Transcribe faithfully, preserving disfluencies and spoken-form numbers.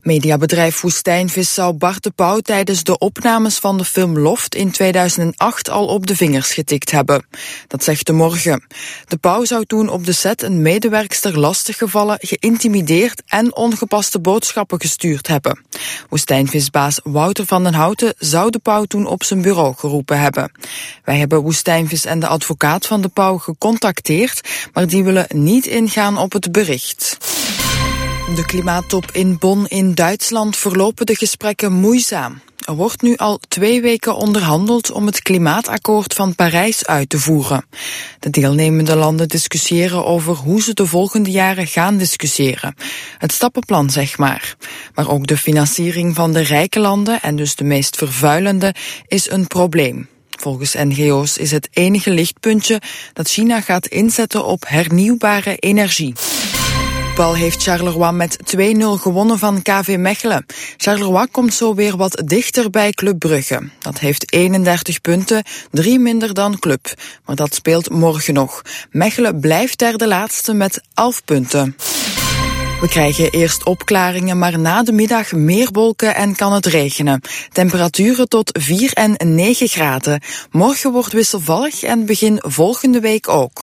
Mediabedrijf Woestijnvis zou Bart de Pauw tijdens de opnames van de film Loft in tweeduizend acht al op de vingers getikt hebben. Dat zegt De Morgen. De Pauw zou toen op de set een medewerkster lastiggevallen, geïntimideerd en ongepaste boodschappen gestuurd hebben. Woestijnvisbaas Wouter van den Houten zou de Pauw toen op zijn bureau geroepen hebben. Wij hebben Woestijnvis en de advocaat van de Pauw gecontacteerd, maar die willen niet ingaan op het bericht. De klimaattop in Bonn in Duitsland verlopen de gesprekken moeizaam. Er wordt nu al twee weken onderhandeld om het klimaatakkoord van Parijs uit te voeren. De deelnemende landen discussiëren over hoe ze de volgende jaren gaan discussiëren. Het stappenplan, zeg maar. Maar ook de financiering van de rijke landen, en dus de meest vervuilende, is een probleem. Volgens N G O's is het enige lichtpuntje dat China gaat inzetten op hernieuwbare energie. Voetbal heeft Charleroi met twee nul gewonnen van K V Mechelen. Charleroi komt zo weer wat dichter bij Club Brugge. Dat heeft eenendertig punten, drie minder dan Club. Maar dat speelt morgen nog. Mechelen blijft derde laatste met elf punten. We krijgen eerst opklaringen, maar na de middag meer wolken en kan het regenen. Temperaturen tot vier en negen graden. Morgen wordt wisselvallig en begin volgende week ook.